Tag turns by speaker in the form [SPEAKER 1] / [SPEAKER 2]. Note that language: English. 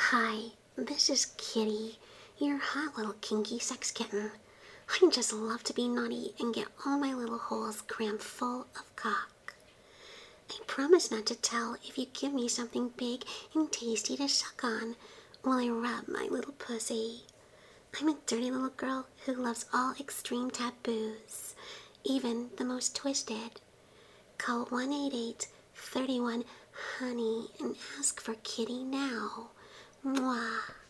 [SPEAKER 1] Hi, this is Kitty, your hot little kinky sex kitten. I just love to be naughty and get all my little holes crammed full of cock. I promise not to tell if you give me something big and tasty to suck on while I rub my little pussy. I'm a dirty little girl who loves all extreme taboos, even the most twisted. Call 188-31 honey and ask for Kitty now. Mwah.